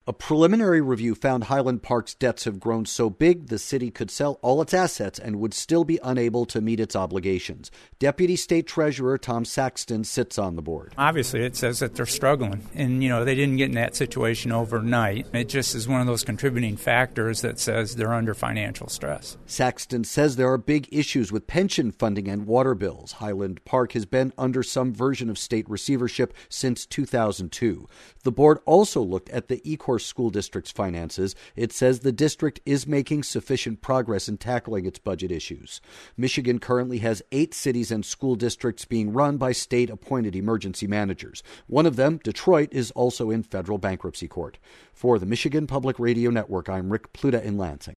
A preliminary review found Highland Park's debts have grown so big the city could sell all its assets and would still be unable to meet its obligations. Deputy State Treasurer Tom Saxton sits on the board. Obviously, it says that they're struggling, and they didn't get in that situation overnight. It just is one of those contributing factors that says they're under financial stress. Saxton says there are big issues with pension funding and water bills. Highland Park has been under some version of state receivership since 2002. The board also looked at the Ecorse School District's finances. It says the district is making sufficient progress in tackling its budget issues. Michigan currently has 8 cities and school districts being run by state-appointed emergency managers. One of them, Detroit, is also in federal bankruptcy court. For the Michigan Public Radio Network, I'm Rick Pluta in Lansing.